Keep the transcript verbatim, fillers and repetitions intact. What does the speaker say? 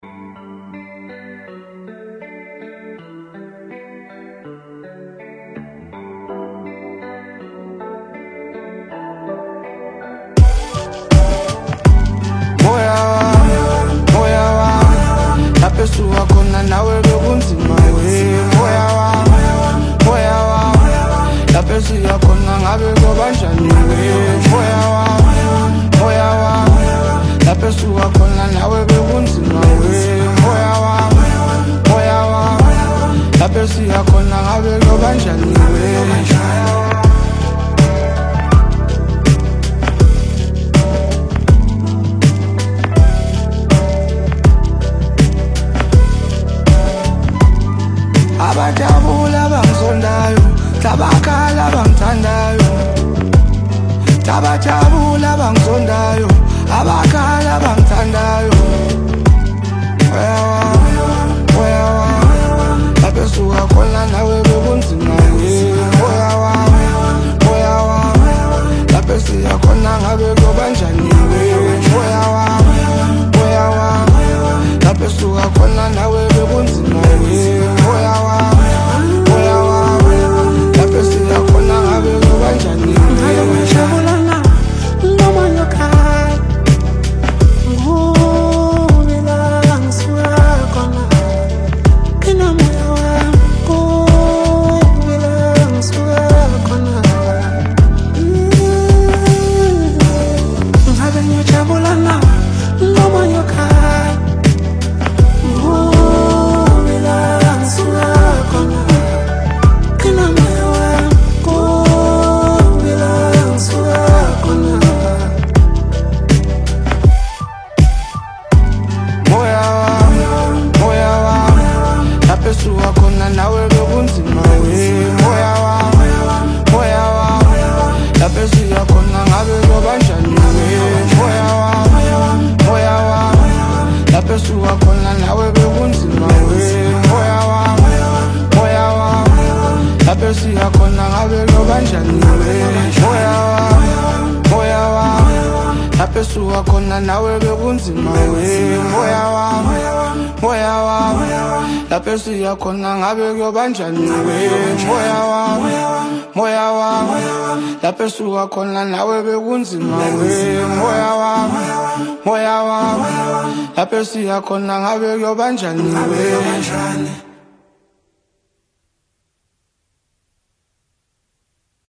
Suwa kona nawe bekunzima we moya wa moya wa lapho siya khona ngabe kobanjani we moya wa moya wa lapho suwa khona nawe bekunzima we moya wa moya wa lapho siya khona ngabe kobanjani we Abajabula bangizondayo, tabakhala bangithandayo. Tabajabula bangizondayo, abakhala bangithandayo. Oyawa, oyawa, lapho suka khona nawe bekunzima we. Oyawa, oyawa, lapho siya khona ngabe kobanjani we. Oyawa, oyawa, lapho suka khona nawe bekunzima we. Oyawa. Suwa kona nawe bekunzima we moya wa moya wa lapho siya khona ngabe kobanjani we moya wa moya wa lapho suwa khona nawe bekunzima we moya wa moya wa lapho siya khona ngabe kobanjani we moya wa moya wa lapho suwa khona nawe bekunzima we moya wa moya wa lapho siya khona ngabe kobanjani we moya wa moya wa lapho suka khona nawe bekunzima we moya wa moya wa lapho siya khona ngabe kobanjani we